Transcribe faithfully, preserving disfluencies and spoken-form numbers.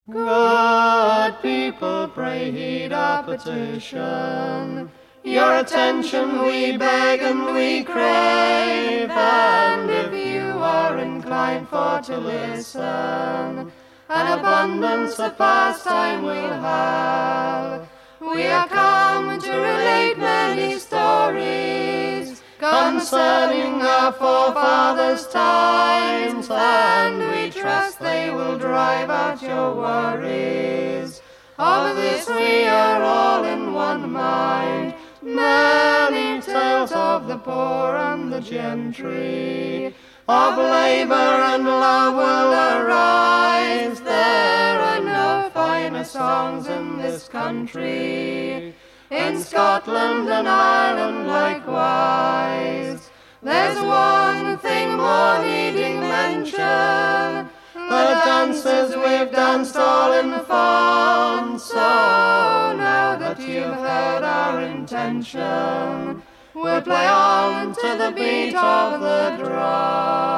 Good people, pray heed our petition. Your attention we beg and we crave, and if you are inclined for to listen, an abundance of pastime we'll have. We are come to relate many stories concerning our forefathers' times, and we trust they will drive out your worries. Of this we are all in one mind. Many tales of the poor and the gentry, of labor and love will arise. There are no finer songs in this country, in Scotland and Ireland likewise. There's one thing more needing mention, the dances we've danced all in fun. So now that you've heard our intention, we'll play on to the beat of the drum.